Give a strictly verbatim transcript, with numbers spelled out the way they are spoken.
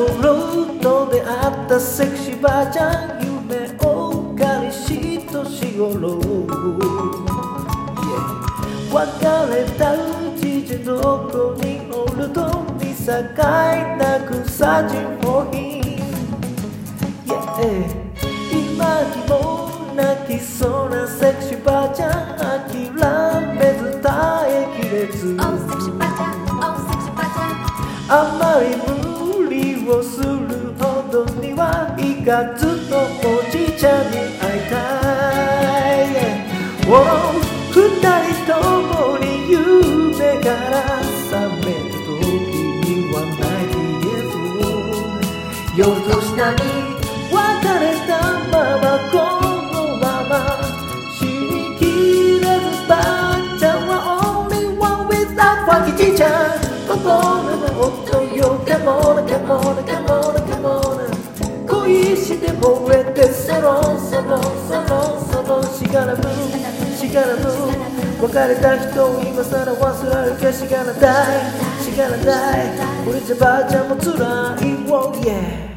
頃と出会ったセクシーばあちゃん、夢を彼氏としごろ、別れたうちじどこにおると見境なくサーチフォーヒー、今にも泣きそうなセクシーばあちゃん、諦めず耐えきれず、あまり無理をするほどにはいかずとおじいちゃんに会いたい、oh、二人ともに夢から覚める時には泣いて言えず、夜と下に別れたままこのまま死にきれず、ばあちゃんは only one without ファンキーじいちゃん、心の音よ Come on come on come on come on、 恋して惚れてそろそろそろそろしがらぶしがらぶ、別れた人を今さら忘れるかしがらないしがらない、俺じゃばあちゃんもつらい、oh yeah。